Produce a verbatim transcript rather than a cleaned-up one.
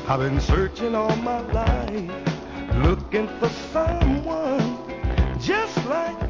I've been searching all my life, looking for someone just like